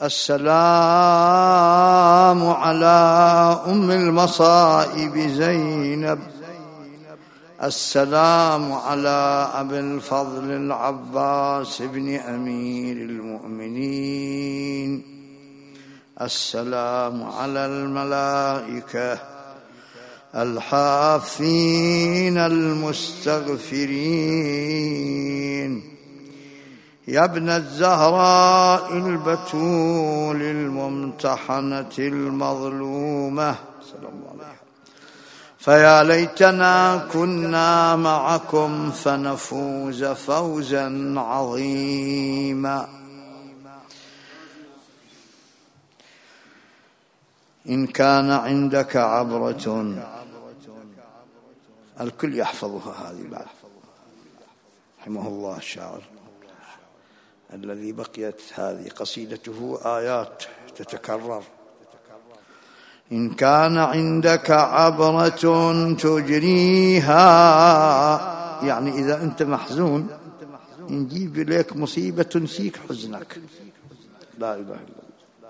السلام على أم المصائب زينب، السلام على أبي الفضل العباس بن أمير المؤمنين، السلام على الملائكة الحافين المستغفرين، يا ابن الزهراء البتول الممتحنة المظلومة، فيا ليتنا كنا معكم فنفوز فوزا عظيما. إن كان عندك عبرة، الكل يحفظها هذه بعد، رحمه الله الشاعر الذي بقيت هذه قصيدته آيات تتكرر. إن كان عندك عبرة تجريها، يعني إذا أنت محزون نجيب إليك مصيبة تنسيك حزنك، لا إله إلا الله.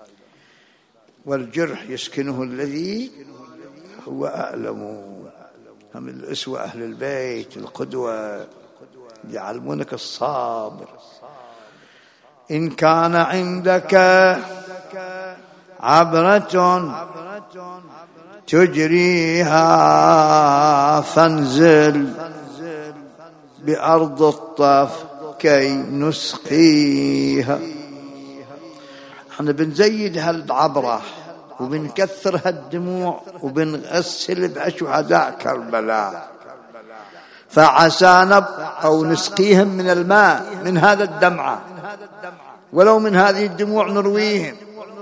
والجرح يسكنه الذي هو أعلم، هم الأسوة أهل البيت القدوة يعلمونك الصابر. إن كان عندك عبرة تجريها فانزل بأرض الطف كي نسقيها. احنا بنزيد هالعبرة وبنكثر هالدموع وبنغسل بشهداء كربلاء، فعسى أو نسقيهم من الماء من هذا الدمعة، ولو من هذه الدموع نرويهم،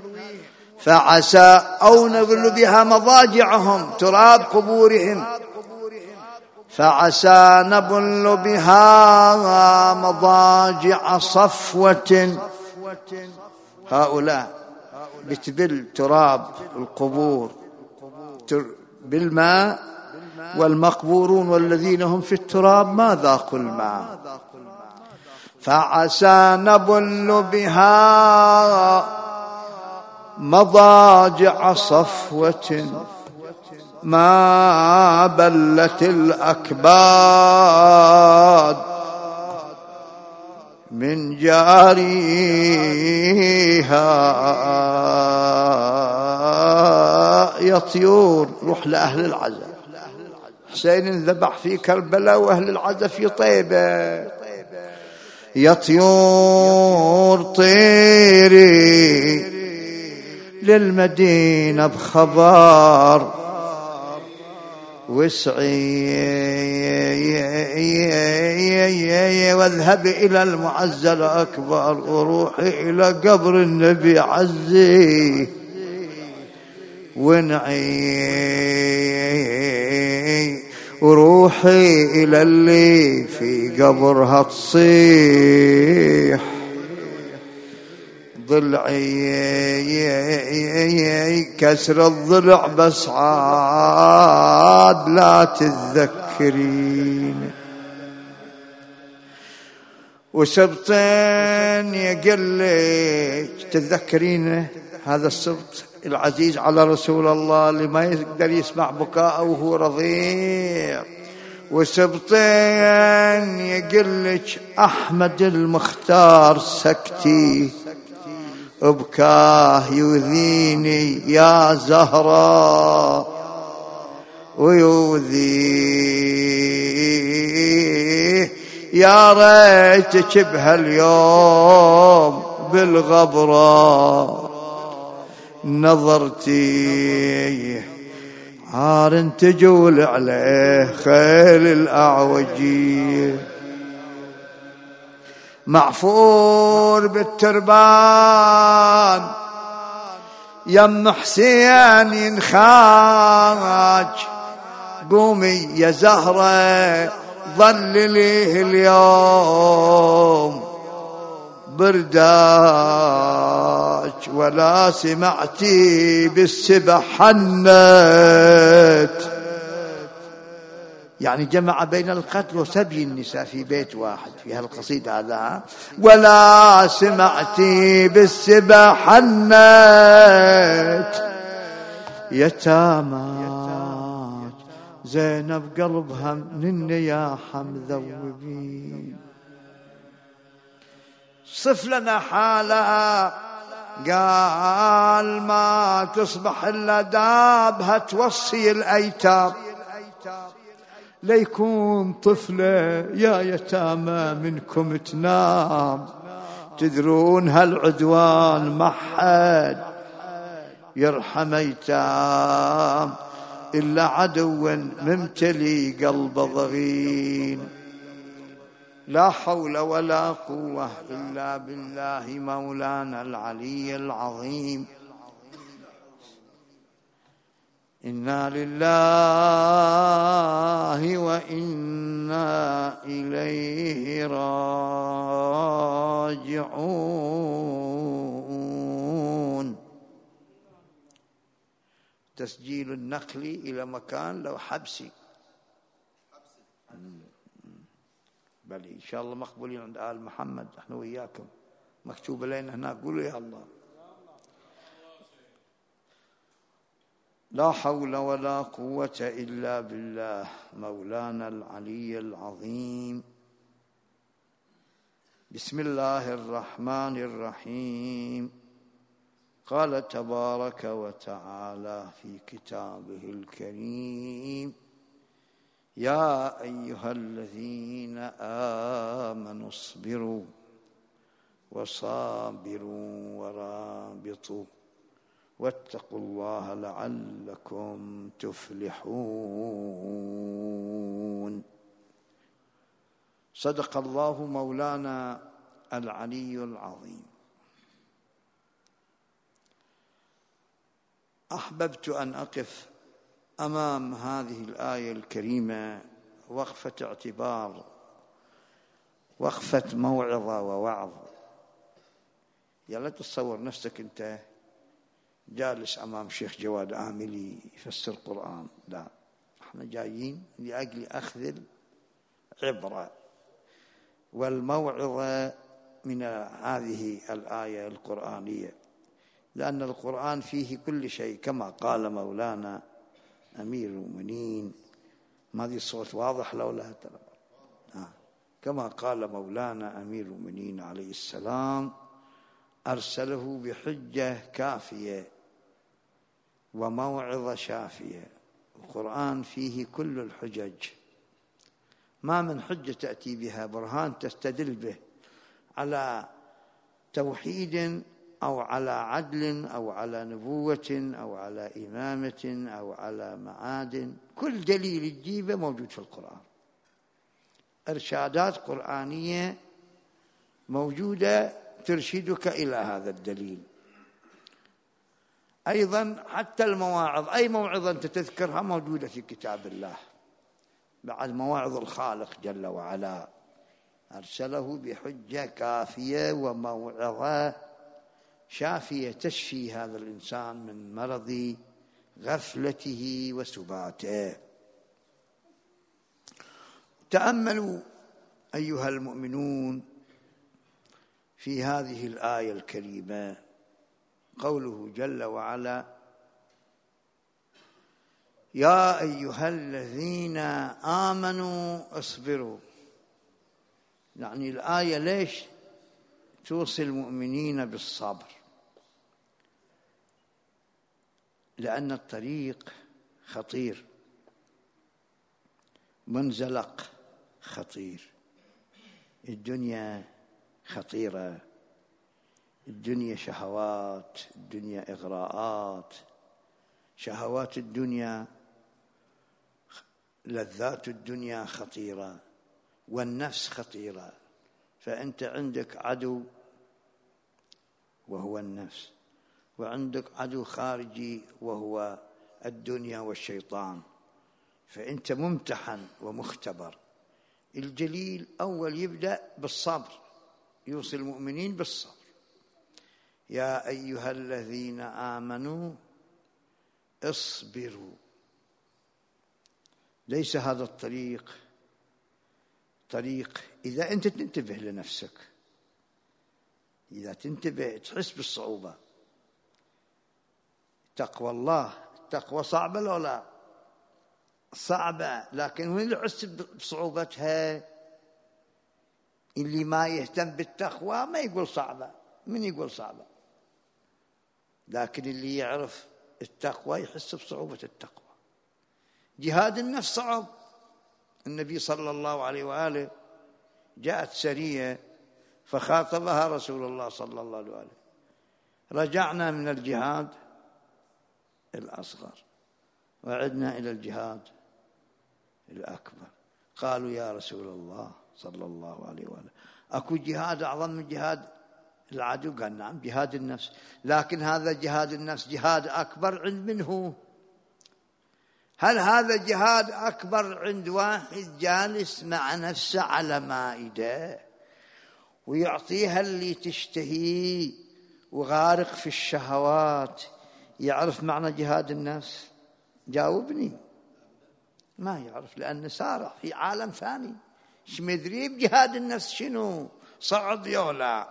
فعسى أو نبل بها مضاجعهم تراب قبورهم، فعسى نبل بها مضاجع صفوة. هؤلاء بتبل تراب القبور بالماء، والمقبورون والذين هم في التراب ما ذاقوا الماء. فعسى نبل بها مضاجع صفوة ما بلت الأكباد من جاريها. يا طيور روح لأهل العزاء، حسين ذبح في كربلاء وأهل العزاء في طيبة. يا طيور طيري للمدينة بخبر، واسعي واذهب إلى المعزى الأكبر، وروحي إلى قبر النبي عزي، ونعي وروحي إلى اللي في قبرها تصيح. ضلعي كسر الضلع بس عاد لا تتذكرين، وسبطين يقلك تتذكرين هذا السبط العزيز على رسول الله اللي ما يقدر يسمع بكاءه وهو رضيع. وسبطين يقلك أحمد المختار سكتي بكاه يؤذيني يا زهراء ويؤذيه، يا ريتك بهاليوم بالغبرة نظرتي، عار تجول عليه خيل الأعوجي، معفور بالتربان يم حسين ينخاج. قومي يا زهرة ظلليه اليوم برداج، ولا سمعتي بالسبح حنت يعني جمع بين القتل وسبي النساء في بيت واحد في هالقصيدة هذا. ولا سمعتي بالسبا حنت يتامى زينب قلبها من النياحة مذوبين. صف لنا حالها، قال ما تصبح إلا دابها توصي الأيتام، ليكون طفلة يا يتامى منكم تنام، تدرون هالعدوان ما حد يرحم أيتام إلا عدو ممتلي قلب ضغين. لا حول ولا قوة إلا بالله مولانا العلي العظيم. إنا لله وإنا إليه راجعون. تسجيل النقل إلى مكان لو حبسي، بل إن شاء الله مقبولين عند آل محمد، نحن وياكم مكتوب لنا هناك، قولوا يا الله. لا حول ولا قوة إلا بالله مولانا العلي العظيم. بسم الله الرحمن الرحيم. قال تبارك وتعالى في كتابه الكريم: يا أيها الذين آمنوا اصبروا وصابروا ورابطوا واتقوا الله لعلكم تفلحون. صدق الله مولانا العلي العظيم. أحببت أن أقف أمام هذه الآية الكريمة وقفة اعتبار، وقفة موعظة ووعظ. يا لا تتصور نفسك أنت جالس أمام شيخ جواد عاملي يفسر القرآن، لا، احنا جايين لأجل أخذ العبرة والموعظة من هذه الآية القرآنية، لأن القرآن فيه كل شيء كما قال مولانا أمير المؤمنين. ما هذه الصوت واضح لو لا ترى، كما قال مولانا أمير المؤمنين عليه السلام: أرسله بحجة كافية وموعظة شافية. القرآن فيه كل الحجج، ما من حجة تأتي بها برهان تستدل به على توحيد أو على عدل أو على نبوة أو على إمامة أو على معاد. كل دليل تجيبه موجود في القرآن. إرشادات قرآنية موجودة ترشدك إلى هذا الدليل. أيضا حتى المواعظ، أي موعظة أنت تذكرها موجودة في كتاب الله، بعد مواعظ الخالق جل وعلا. أرسله بحجة كافية وموعظة شافية تشفي هذا الإنسان من مرض غفلته وسباته. تأملوا أيها المؤمنون في هذه الآية الكريمة، قوله جل وعلا: يا أيها الذين آمنوا اصبروا. يعني الآية ليش توصي المؤمنين بالصبر؟ لأن الطريق خطير، منزلق خطير، الدنيا خطيرة، الدنيا شهوات، الدنيا إغراءات، شهوات الدنيا، لذات الدنيا خطيرة، والنفس خطيرة. فأنت عندك عدو وهو النفس، وعندك عدو خارجي وهو الدنيا والشيطان، فأنت ممتحن ومختبر. الجليل أول يبدأ بالصبر، يوصي المؤمنين بالصبر: يا أيها الذين آمنوا اصبروا. ليس هذا الطريق طريق إذا أنت تنتبه لنفسك، إذا تنتبه تحس بالصعوبة. تقوى الله، التقوى صعبة لو لا؟ صعبة، لكن وين اللي يحس بصعوبتها؟ اللي ما يهتم بالتقوى ما يقول صعبة. من يقول صعبة؟ لكن اللي يعرف التقوى يحس بصعوبة التقوى. جهاد النفس صعب. النبي صلى الله عليه وآله جاءت سرية فخاطبها رسول الله صلى الله عليه وآله: رجعنا من الجهاد الأصغر وعدنا إلى الجهاد الأكبر. قالوا: يا رسول الله صلى الله عليه وآله، أكو جهاد أعظم من جهاد العدو؟ قال: نعم، جهاد النفس، لكن هذا جهاد النفس جهاد أكبر عند منه؟ هل هذا جهاد أكبر عند واحد جالس مع نفسه على مائدة ويعطيها اللي تشتهي وغارق في الشهوات يعرف معنى جهاد النفس؟ جاوبني. ما يعرف، لأنه سارع في عالم ثاني، مش مدري بجهاد النفس شنو، صعد يولع.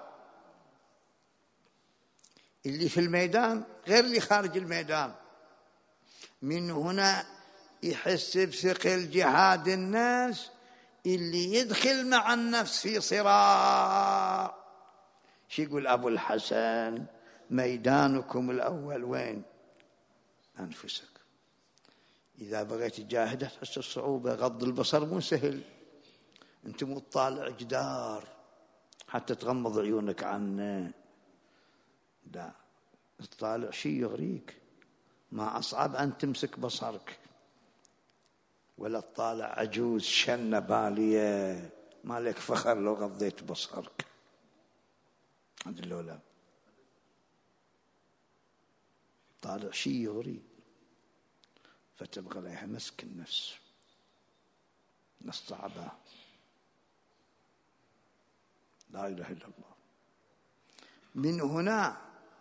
اللي في الميدان غير اللي خارج الميدان. من هنا يحس بثقل جهاد النفس اللي يدخل مع النفس في صراع. شو يقول أبو الحسن؟ ميدانكم الأول وين؟ أنفسك. إذا بغيت تجاهدها تحس الصعوبة. غض البصر مو سهل، أنت مو تطالع جدار حتى تغمض عيونك عنه، لا، تطالع شيء يغريك. ما أصعب أن تمسك بصرك، ولا تطالع عجوز شنة بالية ما لك فخر لو غضيت بصرك. هذا اللولا طالع شيء يغري، فتبغى لها مسك النفس، نفس صعبة. لا إله إلا الله. من هنا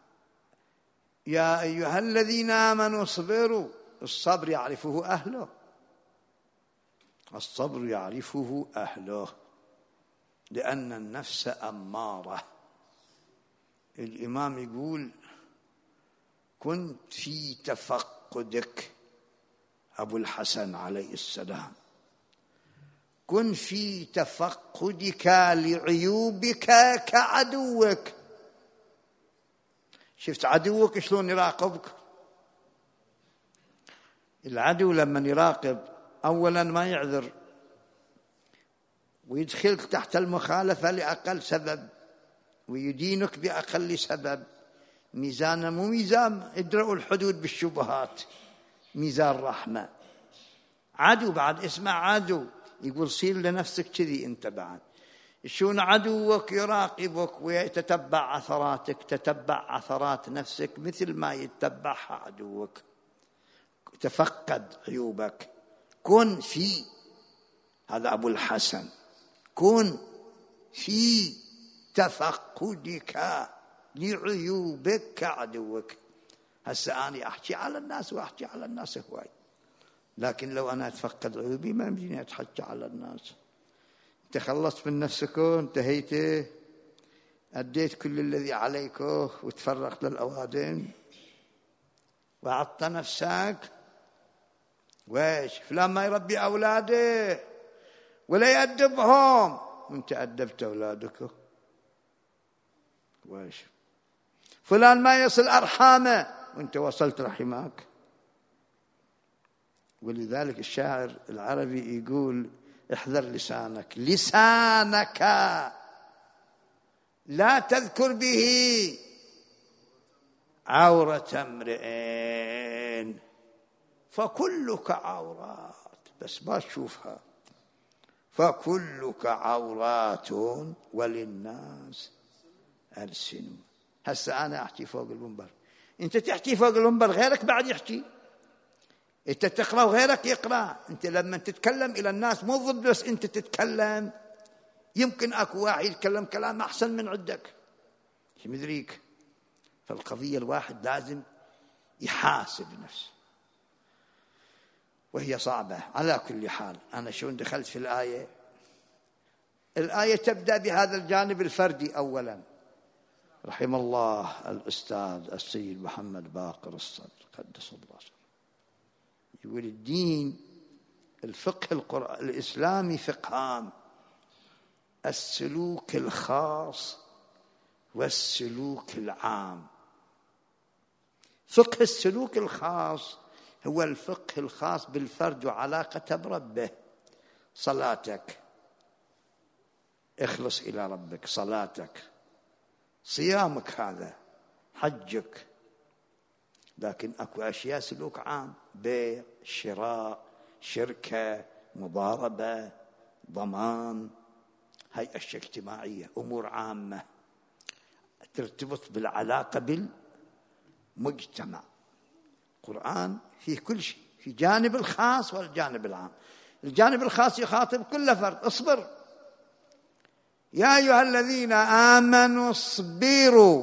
يا أيها الذين آمنوا اصبروا. الصبر يعرفه أهله، الصبر يعرفه أهله، لأن النفس أمارة. الإمام يقول: كنت في تفقدك، أبو الحسن عليه السلام، كن في تفقدك لعيوبك كعدوك. شفت عدوك شلون يراقبك؟ العدو لما يراقب أولا ما يعذر، ويدخلك تحت المخالفة لأقل سبب، ويدينك بأقل سبب. ميزانه مو ميزان ادرأوا الحدود بالشبهات، ميزان رحمة. عدو بعد اسمه عدو، يقول صير لنفسك كذي أنت بعد. شون عدوك يراقبك ويتتبع عثراتك، تتبع عثرات نفسك مثل ما يتبعها عدوك. تفقد عيوبك، كن في، هذا أبو الحسن، كن في تفقدك لعيوبك كعدوك. هسه أنا أحكي على الناس وأحكي على الناس هواي، لكن لو أنا أتفقد عيوبي ما يمديني أتحكي على الناس. أنت خلصت من نفسك وانتهيت، أديت كل الذي عليك وتفرغت للأوادم وعطت نفسك. ويش فلان ما يربي أولاده ولا يأدبهم وانت أدبت أولادك. ويش فلان ما يصل أرحامه وانت وصلت رحمك. ولذلك الشاعر العربي يقول: احذر لسانك، لسانك لا تذكر به عورة امرئ فكلك عورات، بس ما تشوفها. فكلك عورات وللناس ألسن. هسه أنا أحكي فوق المنبر، أنت تحكي فوق المنبر غيرك بعد يحكي، أنت تقرأ وغيرك يقرأ. أنت لما تتكلم إلى الناس مو ضد بس أنت تتكلم، يمكن أكو واحد يتكلم كلام أحسن من عندك، شو مدريك. فالقضية الواحد لازم يحاسب نفسه. وهي صعبة على كل حال. أنا شلون دخلت في الآية تبدأ بهذا الجانب الفردي أولا. رحم الله الأستاذ السيد محمد باقر الصدر قدس الله سره، يقول الدين الفقه الإسلامي فقهان: السلوك الخاص والسلوك العام. فقه السلوك الخاص هو الفقه الخاص بالفرد وعلاقته بربه. صلاتك، اخلص إلى ربك، صلاتك، صيامك، هذا حجك. لكن أكو أشياء سلوك عام: بيع، شراء، شركة، مضاربة، ضمان. هاي أشياء اجتماعية، أمور عامة ترتبط بالعلاقة بالمجتمع. القرآن فيه كل شيء، في جانب الخاص والجانب العام. الجانب الخاص يخاطب كل فرد: اصبر يا أيها الذين آمنوا اصبروا.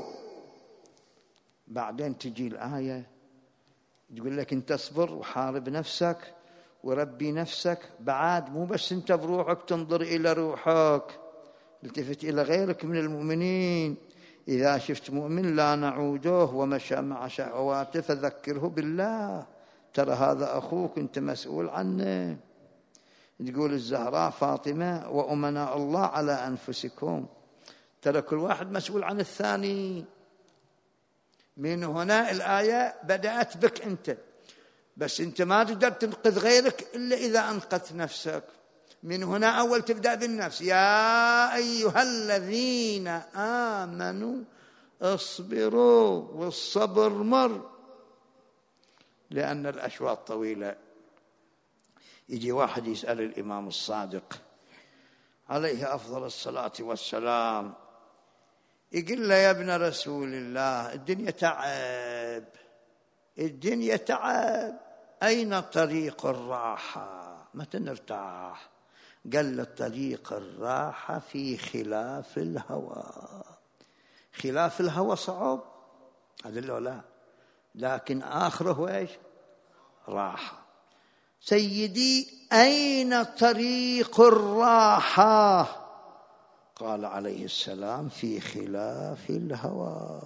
بعدين تجي الآية تقول لك انت اصبر وحارب نفسك وربي نفسك. بعد مو بس انت بروحك تنظر إلى روحك، التفت إلى غيرك من المؤمنين. إذا شفت مؤمن لا نعوده ومشى مع شهواته فذكره بالله، ترى هذا أخوك أنت مسؤول عنه. تقول الزهراء فاطمة: وأمناء الله على أنفسكم، ترى كل واحد مسؤول عن الثاني. من هنا الآية بدأت بك أنت، بس أنت ما تقدر تنقذ غيرك إلا إذا أنقذت نفسك. من هنا أول تبدأ بالنفس: يا أيها الذين آمنوا اصبروا. والصبر مر، لأن الأشواط طويلة. يجي واحد يسأل الإمام الصادق عليه أفضل الصلاة والسلام، يقول له: يا ابن رسول الله، الدنيا تعب، الدنيا تعب، أين طريق الراحة؟ متى نرتاح؟ قال له: طريق الراحة في خلاف الهوى. خلاف الهوى صعب، هذا لا، لكن آخره إيش؟ راحة. سيدي أين طريق الراحة؟ قال عليه السلام: في خلاف الهوى.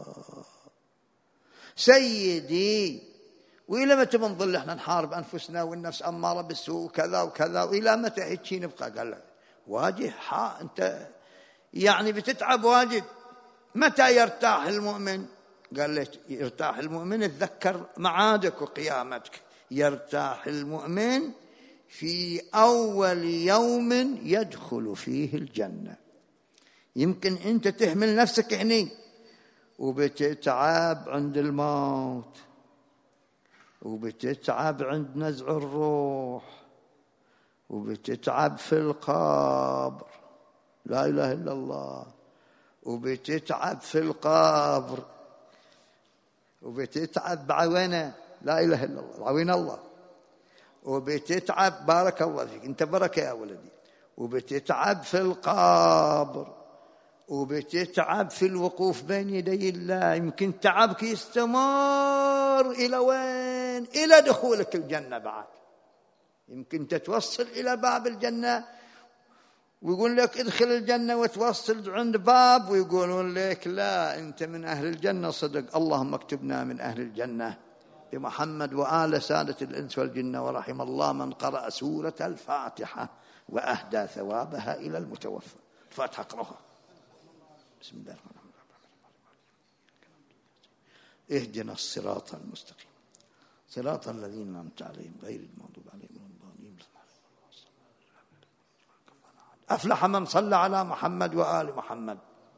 سيدي، وإلى متى بنظل احنا نحارب أنفسنا والنفس أمارة بالسوء وكذا وكذا، وإلى متى هيك نبقى؟ قال له: واجه، أنت يعني بتتعب واجد. متى يرتاح المؤمن؟ قال له: يرتاح المؤمن، تذكر معادك وقيامتك. يرتاح المؤمن في أول يوم يدخل فيه الجنة. يمكن أنت تهمل نفسك هني وبتتعب عند الموت، وبتتعب عند نزع الروح، وبتتعب في القبر، لا إله إلا الله، وبتتعب في القبر، وبتتعب بعوينة، لا إله إلا الله، عوين الله، وبتتعب، بارك الله فيك، أنت بركة يا ولدي، وبتتعب في القبر، وبتتعب في الوقوف بين يدي الله. يمكن تعبك يستمر إلى وين؟ إلى دخولك الجنة. بعد يمكن تتوصل إلى باب الجنة ويقول لك ادخل الجنة، وتوصل عند باب ويقولون لك لا، أنت من أهل الجنة صدق. اللهم اكتبنا من أهل الجنة بمحمد وآل سادة الإنس والجن. ورحم الله من قرأ سورة الفاتحة وأهدى ثوابها إلى المتوفى. الفاتحة اقرأها. بسم الله الرحمن الرحيم. اهدنا الصراط المستقيم صراط الذين أنعمت عليهم غير المغضوب عليهم ولا الضالين. أفلح من صلى على محمد وآل محمد.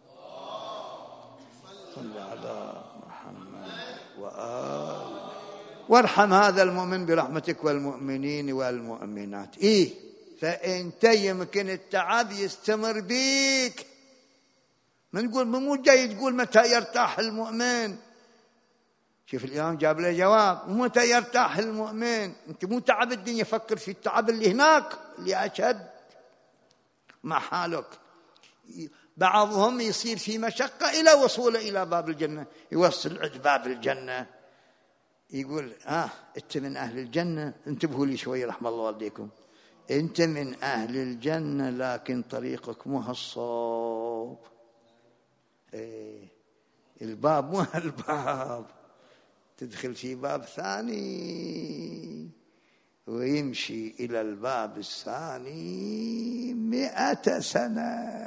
صل على محمد وآل، وارحم هذا المؤمن برحمتك والمؤمنين والمؤمنات. فأنت يمكن التعب يستمر بيك. من نقول مو جاي تقول متى يرتاح المؤمن. شوف الإمام جاب له جواب: متى يرتاح المؤمن؟ أنت مو تعب الدنيا، فكر في التعب اللي هناك اللي أشد مع حالك. بعضهم يصير في مشقة إلى وصوله إلى باب الجنة، يوصل عند باب الجنة يقول أنت من أهل الجنة، انتبهوا لي شوي رحم الله والديكم، أنت من أهل الجنة لكن طريقك مو هالصوب. الباب مو هالباب، تدخل في باب ثاني ويمشي إلى الباب الثاني 100 سنة.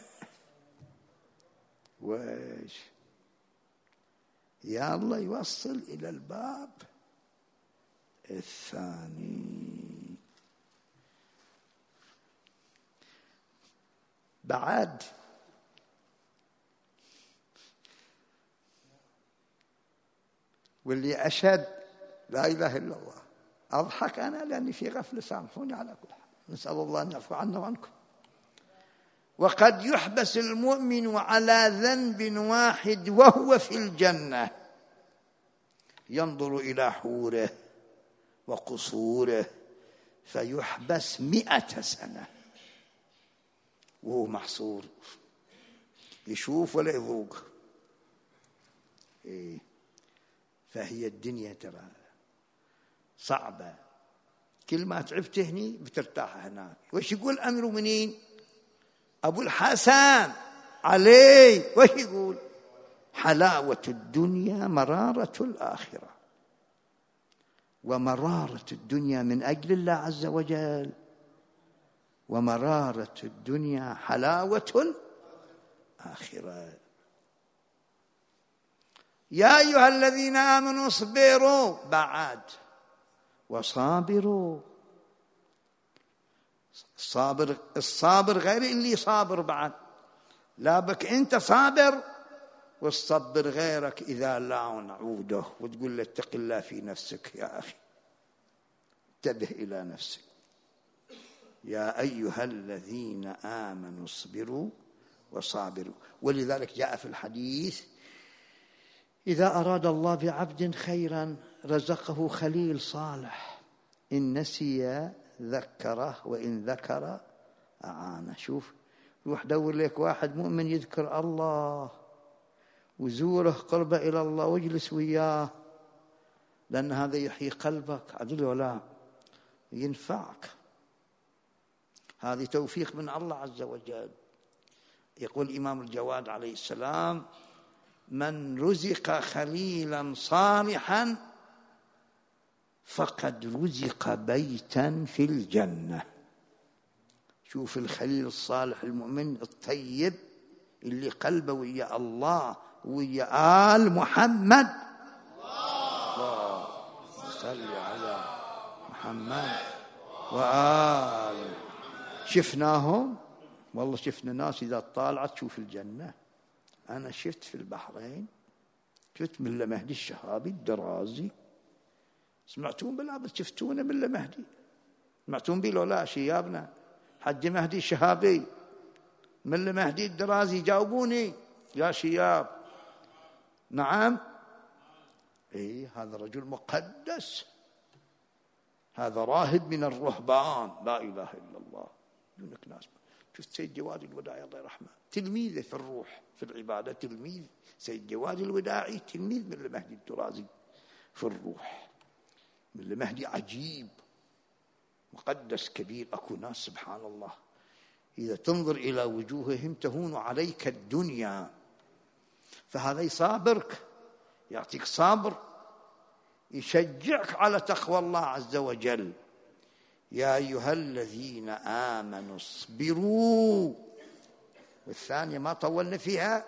ويش يا الله يوصل إلى الباب الثاني. بعد واللي أشهد لا إله إلا الله. أضحك أنا لأني في غفلة، سامحوني على كل حال، نسأل الله أن يعفو عنا وعنكم. وقد يحبس المؤمن على ذنب واحد وهو في الجنة، ينظر إلى حوره وقصوره فيحبس 100 سنة وهو محصور، يشوف ولا يذوق. فهي الدنيا ترى صعبة، كل ما تعبت هني بترتاح هناك. وش يقول أمير المؤمنين أبو الحسن علي؟ وش يقول؟ حلاوة الدنيا مرارة الآخرة، ومرارة الدنيا من أجل الله عز وجل، ومرارة الدنيا حلاوة الآخرة. يا أيها الذين آمنوا اصبروا بعد وصابروا. الصابر غير اللي صابر بعد، لا بك أنت صابر والصبر غيرك إذا لاون عوده وتقول له اتق الله في نفسك يا أخي، انتبه إلى نفسك. يا أيها الذين آمنوا اصبروا وصابروا. ولذلك جاء في الحديث إذا أراد الله بعبد خيرا رزقه خليل صالح، إن نسي ذكره وإن ذكر أعانه. شوف، روح دور لك واحد مؤمن يذكر الله وزوره قربه إلى الله واجلس وياه، لأن هذا يحيي قلبك. عدل ولا ينفعك، هذه توفيق من الله عز وجل. يقول الإمام الجواد عليه السلام من رزق خليلا صالحا فقد رزق بيتا في الجنة. شوف الخليل الصالح المؤمن الطيب اللي قلبه ويا الله ويا آل محمد، اللهم صل على محمد وآل. شفناهم والله، شفنا ناس إذا طالعت تشوف الجنة. أنا شفت في البحرين، شفت ملا مهدي الشهابي الدرازي، سمعتون بلا بس شفتونه ملا مهدي، سمعتون بي لو لا شيابنا حج مهدي الشهابي ملا مهدي الدرازي؟ جاوبوني يا شياب. نعم، هذا رجل مقدس، هذا راهب من الرهبان، لا إله إلا الله. دونك ناس. شفت سيد جواد الوداعي الله يرحمه، تلميذه في الروح في العبادة، تلميذ سيد جواد الوداعي، تلميذ من المهدي الدرازي في الروح. من المهدي عجيب مقدس كبير. أكو ناس سبحان الله إذا تنظر إلى وجوههم تهون عليك الدنيا. فهذا يصابرك، يعطيك صبر، يشجعك على تقوى الله عز وجل. يا أيها الذين آمنوا اصبروا، والثانية ما طولنا فيها،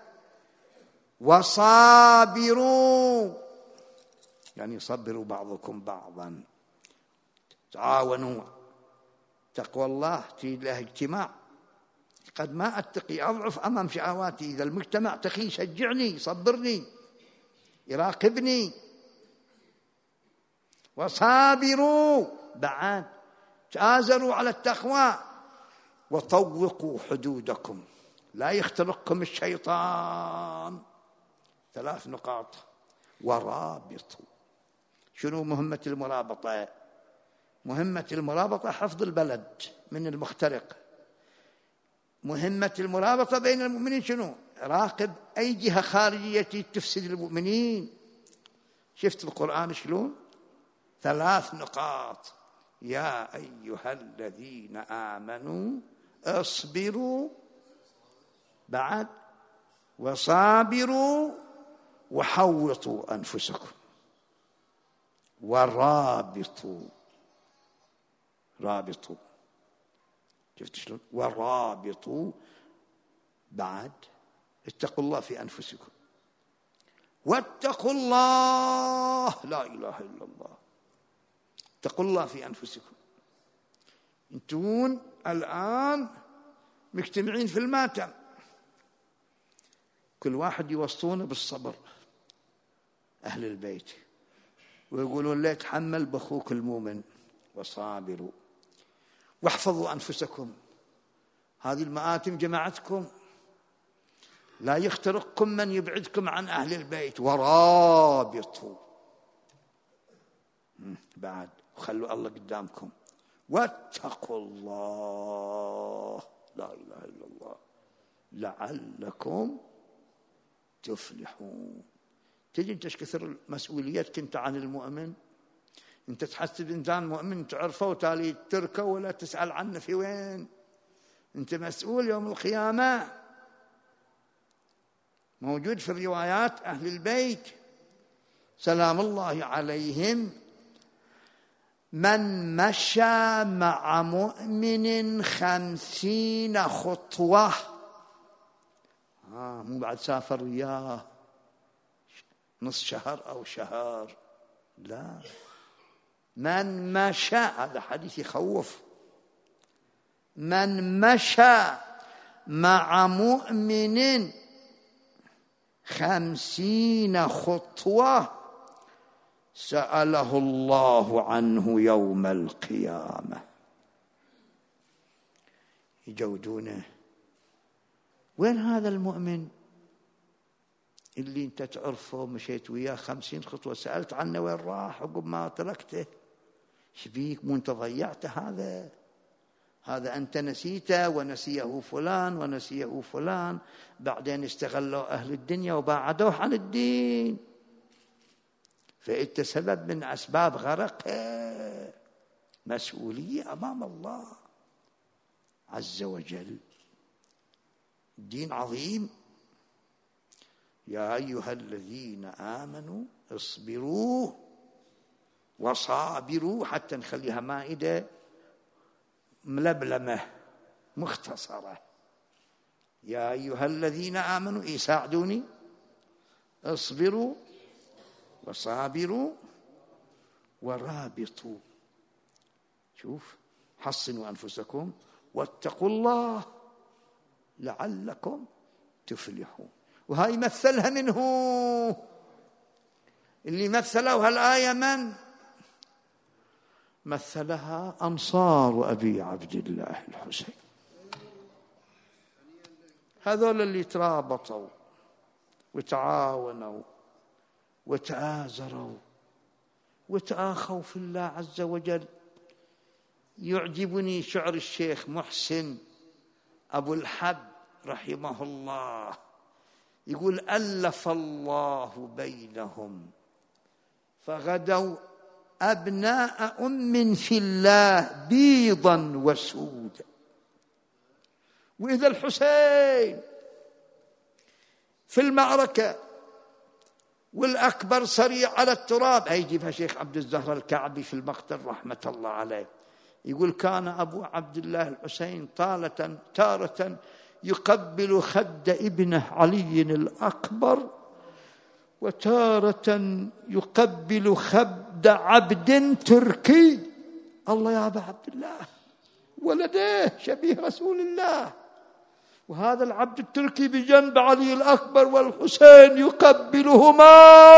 وصابروا، يعني صبروا بعضكم بعضا، تعاونوا. تقوى الله تريد له اجتماع. قد ما أتقي، أضعف أمام شهواتي، إذا المجتمع تقي يشجعني يصبرني يراقبني. وصابروا بعد، تآزروا على التقوى. وطوقوا حدودكم، لا يخترقكم الشيطان. 3 نقاط. ورابطوا. شنو مهمة المرابطة؟ مهمة المرابطة حفظ البلد من المخترق. مهمة المرابطة بين المؤمنين شنو؟ راقب أي جهة خارجية تفسد المؤمنين. شفت القرآن شلون؟ 3 نقاط: يا أيها الذين آمنوا اصبروا، بعد وصابروا وحوطوا أنفسكم ورابطوا. رابطوا، شفت شلون؟ ورابطوا، بعد اتقوا الله في أنفسكم واتقوا الله، لا إله إلا الله. اتقوا الله في أنفسكم. انتون الآن مجتمعين في الماتم، كل واحد يوصونه بالصبر، أهل البيت، ويقولون لا يتحمل بأخوك المؤمن، وصابروا واحفظوا أنفسكم. هذه المآتم جماعتكم، لا يخترقكم من يبعدكم عن أهل البيت. ورابطوا، بعد خلوا الله قدامكم. واتقوا الله، لا إله إلا الله، لعلكم تفلحون. تجي انت ايش كثر مسؤوليتك انت عن المؤمن. انت تحسب انسان مؤمن تعرفه وتالي تركه ولا تسأل عنه في وين. انت مسؤول يوم القيامة. موجود في الروايات أهل البيت سلام الله عليهم: من مشى مع مؤمن 50 خطوة، مو بعد سافر وياه نص شهر أو شهر، لا، من مشى، هذا حديث يخوف، من مشى مع مؤمن 50 خطوة سأله الله عنه يوم القيامة. يجودونه: وين هذا المؤمن اللي انت تعرفه مشيت وياه 50 خطوة سألت عنه وين راح عقب ما تركته؟ شبيك مو انت ضيعته؟ هذا أنت نسيته ونسيه فلان ونسيه فلان، بعدين استغلوا أهل الدنيا وبعدوه عن الدين، فأنت سبب من أسباب غرقه. مسؤولية أمام الله عز وجل. دين عظيم. يا أيها الذين آمنوا اصبروا وصابروا، حتى نخليها مائدة ملبلمة مختصرة. يا أيها الذين آمنوا، يساعدوني، اصبروا وصابروا ورابطوا. شوف، حصنوا أنفسكم واتقوا الله لعلكم تفلحون. وهاي مثلها منه، اللي مثلوا هالآية من مثلها؟ أنصار أبي عبد الله الحسين، هذول اللي ترابطوا وتعاونوا وتآزروا وتآخوا في الله عز وجل. يعجبني شعر الشيخ محسن أبو الحب رحمه الله، يقول: ألف الله بينهم فغدوا أبناء أم في الله بيضا وسودا. وإذا الحسين في المعركة والأكبر صريع على التراب، يجيبها شيخ عبد الزهر الكعبي في المقتل رحمة الله عليه، يقول: كان أبو عبد الله الحسين تارة يقبل خد ابنه علي الأكبر، وتارة يقبل خد عبد تركي. الله يا أبا عبد الله، ولديه شبيه رسول الله، وهذا العبد التركي بجنب علي الأكبر والحسين يقبلهما.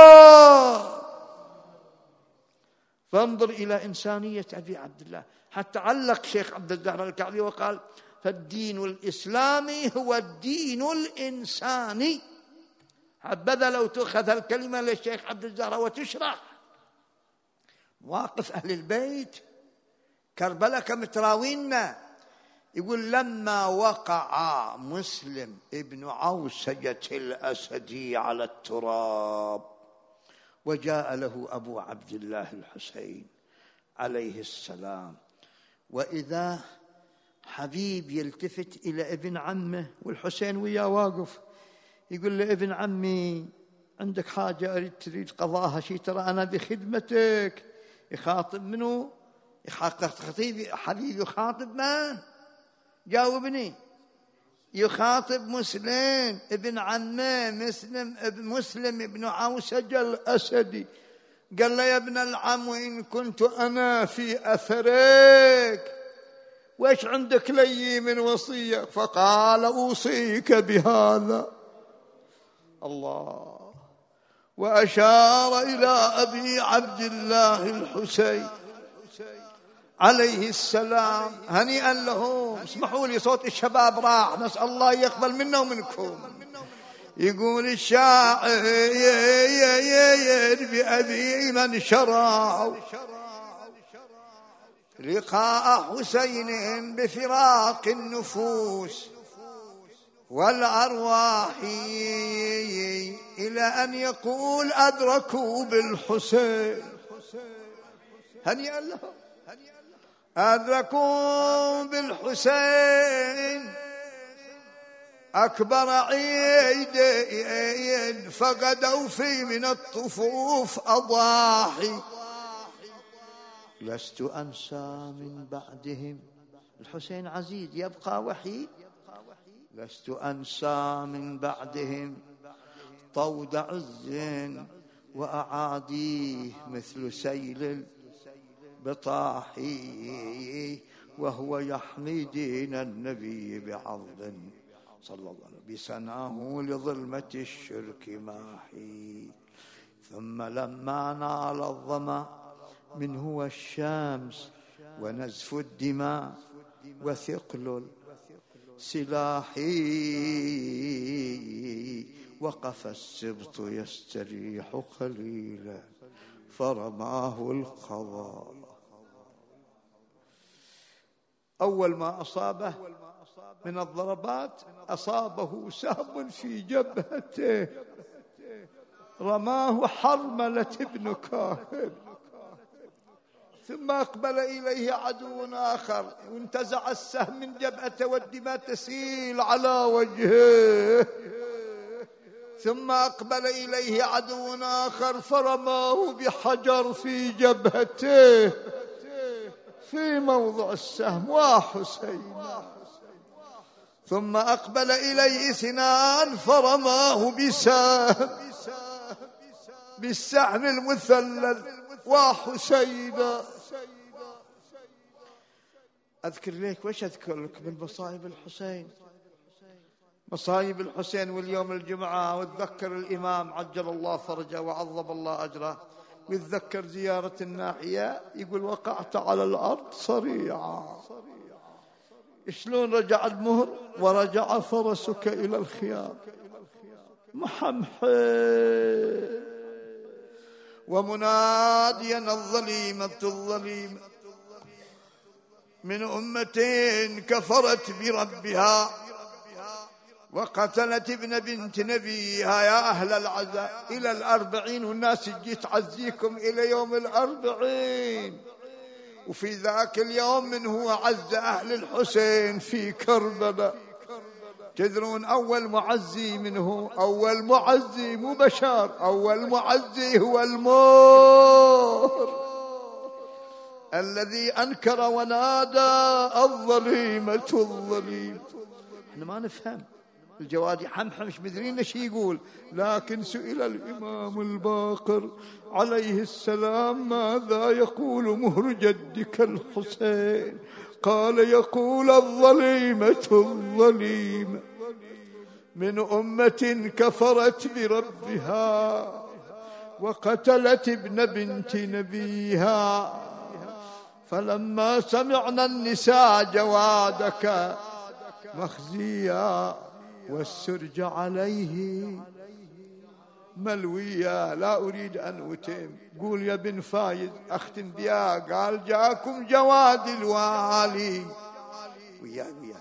فانظر إلى إنسانية أبي عبد الله. حتى علق شيخ عبد الزهر الكعبي وقال: فالدين الإسلامي هو الدين الإنساني. حبذا لو تؤخذ الكلمة للشيخ عبد الزهر وتشرح مواقف أهل البيت. كربلاء كمتراوينا، يقول: لما وقع مسلم ابن عوسجة الأسدي على التراب وجاء له أبو عبد الله الحسين عليه السلام، وإذا حبيب يلتفت إلى ابن عمه والحسين وياه واقف، يقول له ابن عمي عندك حاجة تريد قضاها شيء، ترى أنا بخدمتك. يخاطب منو؟ خطيب حبيب يخاطب من؟ جاوبني. يخاطب مسلم ابن عمه، مسلم ابن عوسج الأسدي. قال له يا ابن العم وإن كنت أنا في أثرك وإيش عندك لي من وصية؟ فقال أوصيك بهذا. الله. وأشار إلى أبي عبد الله الحسين عليه السلام. هنيئا لهم. اسمحوا لي صوت الشباب راح، نسأل الله يقبل منا ومنكم. يقول الشاعر بأبي من شرع لقاء حسين بفراق النفوس والأرواح، إلى أن يقول أدركوا بالحسين. هنيئا لهم. أدركوا بالحسين أكبر عيد فقدوا في من الطفوف أضاحي. لست أنسى من بعدهم. الحسين عزيز يبقى وحيد. لست أنسى من بعدهم طود عز وأعاديه مثل سيل البطاحي، وهو يحمي دين النبي بعض صلى الله عليه وسلم بسناه لظلمة الشرك ماحي. ثم لما نال الظما منه والشمس ونزف الدماء وثقل السلاح، وقف السبط يستريح قليلا فرماه القضاء. أول ما أصابه من الضربات أصابه سهم في جبهته، رماه حرملة بن كاهب. ثم أقبل إليه عدو آخر وانتزع السهم من جبهته والدماء تسيل على وجهه. ثم أقبل إليه عدو آخر فرماه بحجر في جبهته في موضع السهم وحسينا. ثم أقبل إليه اثنان فرماه بالسهم المثلث وحسينا. أذكر لك وش أذكر لك من مصائب الحسين، مصايب الحسين. واليوم الجمعة وتذكر الإمام عجل الله فرجه وعظم الله أجره، ويتذكر زيارة الناحية، يقول وقعت على الأرض صريعا. شلون رجع المهر؟ ورجع فرسك إلى الخيام محمحي ومناديا الظليمة من أمة كفرت بربها وقتلت ابن بنت نبيها. يا أهل العزاء إلى 40 والناس تجي تعزيكم إلى يوم 40. وفي ذاك اليوم من هو عز أهل الحسين في كربلاء؟ تدرون أول معزي منه؟ أول معزي مو بشار، أول معزي هو المهر الذي أنكر ونادى الظليمة. احنا ما نفهم الجوادي حمحم مش مدرين ايش يقول، لكن سئل الإمام الباقر عليه السلام ماذا يقول مهر جدك الحسين؟ قال يقول الظليمة من أمة كفرت بربها وقتلت ابن بنت نبيها. فلما سمعنا النساء جوادك مخزيا والسرج عليه ملويا. لا أريد أن أتم. قول يا بن فايز أختم بيا. قال جاكم جواد الوالي،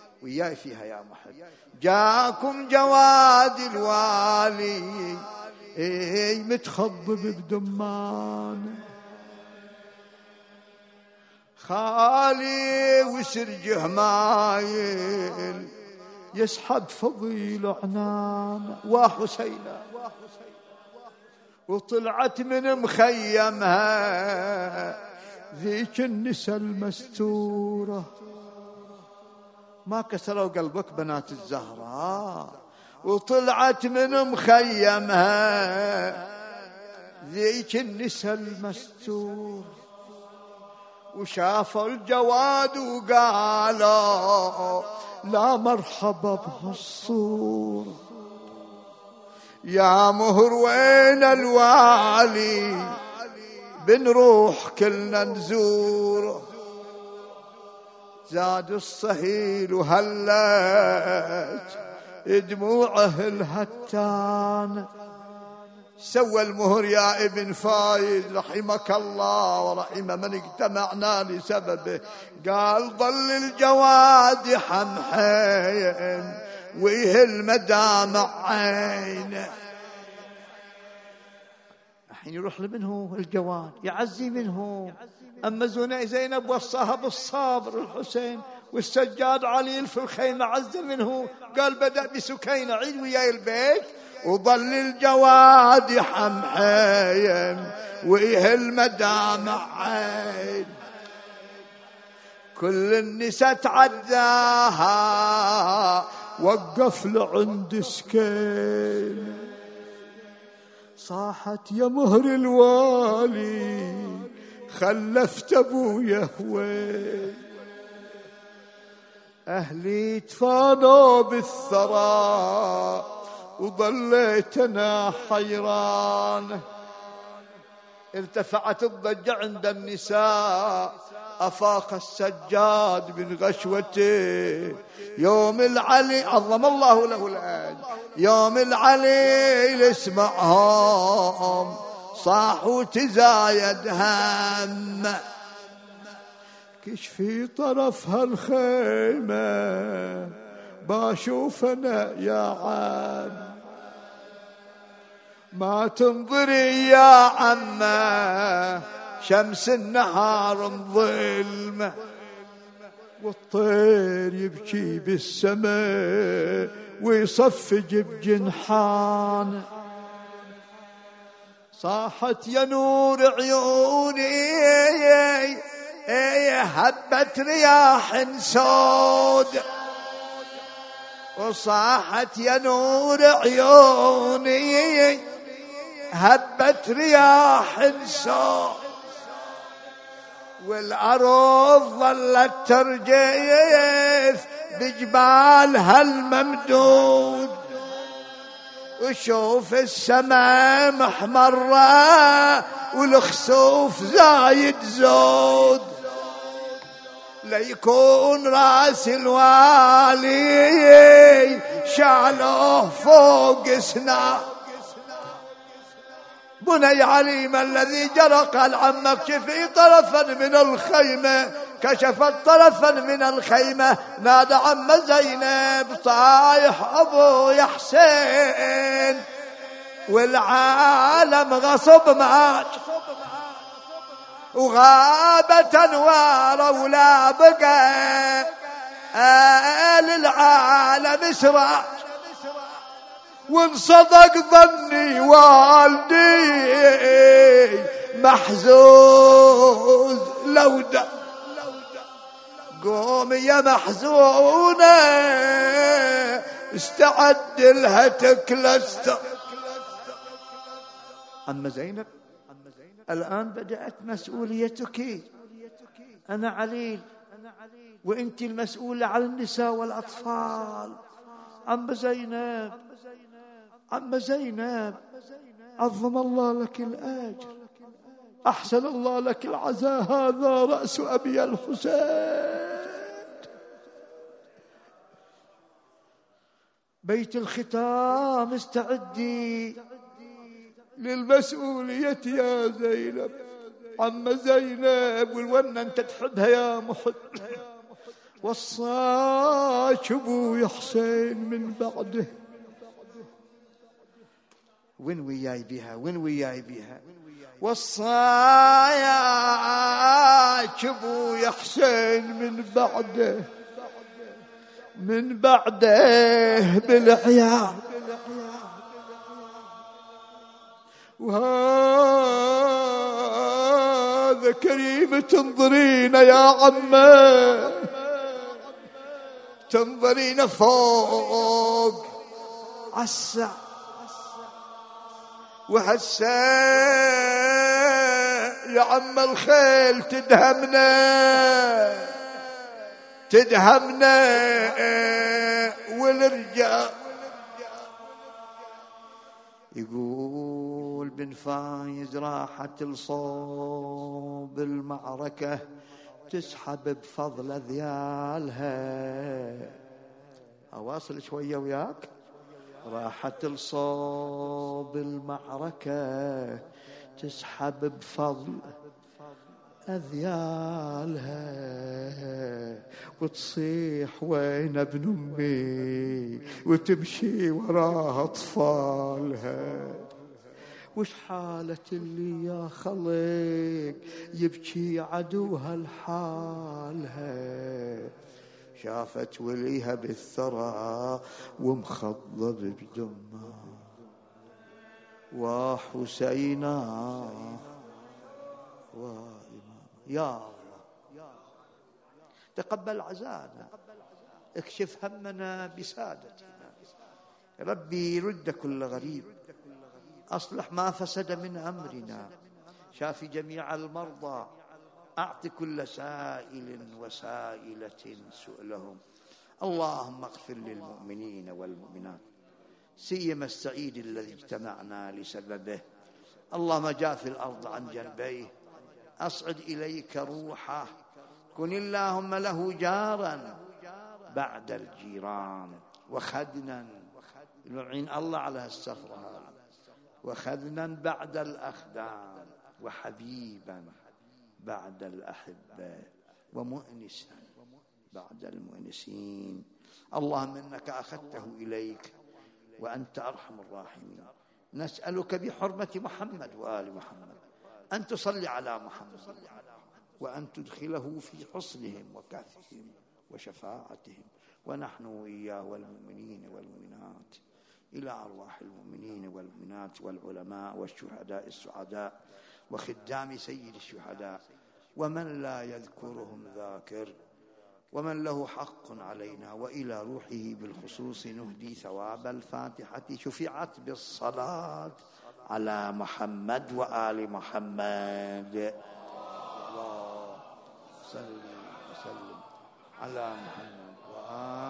وياي فيها يا محب. جاكم جواد الوالي متخضب بدمان، خالي وسرجه مايل يسحب فضيل عنان. وحسينة وطلعت من مخيمها ذيك النساء المستورة. ما كسروا قلبك بنات الزهراء. وطلعت من مخيمها ذيك النساء المستورة، وشافوا الجواد وقالوا لا مرحبا بهالصورة. يا مهر وين الوالي بنروح كلنا نزوره. زاد الصهيل وهلت دموعه الهتان. سوى المهر يا ابن فايد رحمك الله ورحم من اجتمعنا لسببه. قال ظل الجواد حمحين ويهل مدامع عينه. الحين يروح لمنه الجواد يعزي منه. أما زينب وصاها بالصابر الحسين، والسجاد علي في الخيمة عز منه. قال بدأ بسكينة عيد وياي البيت. وظل الجواد حمحين ويهل مدامع عين. كل النساء تعداها وقف لعند سكين. صاحت يا مهر الوالي خلفت ابويا هوين. اهلي تفانوا بالثرى وظليت انا حيران. ارتفعت الضجة عند النساء. افاق السجاد من غشوته يوم العلي عظم الله له الاجر. يوم العلي اسمعهم صاحوا تزايد هم. كشفي طرف هالخيمة باشوفنا يا عم. ما تنظري يا عمه شمس النهار مظلمة. والطير يبكي بالسماء ويصفج بجنحان. صاحت يا نور عيوني هبت رياح سود. وصاحت يا نور عيوني هبت رياح سود. والأرض ظلت ترجف بجبالها الممدود. وشوف السماء محمرة والخسوف زايد زود. ليكون راس الوالي شعله فوق سناه. بني عليم الذي جرى قال عمك كشفي طرفا من الخيمة. كشفت طرفا من الخيمة نادى عم زينب طايح أبو يا حسين. والعالم غصب معك وغابت أنوار ولا بقى للعالم سراج. وانصدق ظني والدي محزوز لودة. قوم يا محزونة استعد لها تكلست. أما زينب الآن بدأت مسؤوليتك. أنا عليل وأنت المسؤولة على النساء والأطفال. عم زينب عم زينب عظم الله لك الأجر. أحسن الله لك العزاء. هذا رأس أبي الحسين. بيت الختام استعدي للمسؤولية يا زينب. عم زينب والونة انت تحبها يا محب. وصاك ابوي حسين من بعده وين وياي بها وين وياي بها. والصايا ابويا حسين من بعده بالعيال، وهذا كريم تنظرينا يا عمه، تنظرينا فوق عسى، وهسه يا عم الخيل تدهمنا والرجال. يقول بن فايز راحت لصوب المعركة تسحب بفضل ذيالها. أواصل شوية وياك. راحت لصوب المعركة تسحب بفضل أذيالها، وتصيح وين ابن أمي، وتمشي وراها أطفالها. وش حالة اللي يا خلق يبكي عدوها لحالها. شافت وليها بالثرى ومخضب بدمه، وحسينا وإمام. يا الله تقبل عزانا، اكشف همنا بسادتنا. ربي رد كل غريب، أصلح ما فسد من أمرنا، شافي جميع المرضى، أعط كل سائل وسائلة سؤلهم. اللهم اغفر للمؤمنين والمؤمنات، سيما السعيد الذي اجتمعنا لسببه. اللهم جاف الأرض عن جنبيه، أصعد إليك روحه، كن اللهم له جارا بعد الجيران، وخدنا، نعين الله على هالسفرة، وخدنا بعد الأخدان، وحبيبا بعد الأحبة، ومؤنسا بعد المؤنسين. اللهم إنك أخذته إليك وأنت أرحم الراحمين. نسألك بحرمة محمد وآل محمد أن تصلي على محمد، وأن تدخله في حصنهم وكهفهم وشفاعتهم، ونحن وإياه والمؤمنين والمؤمنات إلى أرواح المؤمنين والمؤمنات والعلماء والشهداء السعداء وخدام سيد الشهداء، ومن لا يذكرهم ذاكر، ومن له حق علينا. وإلى روحه بالخصوص نهدي ثواب الفاتحة شفعت بالصلاة على محمد وآل محمد. اللهم صل وسلم على محمد وآل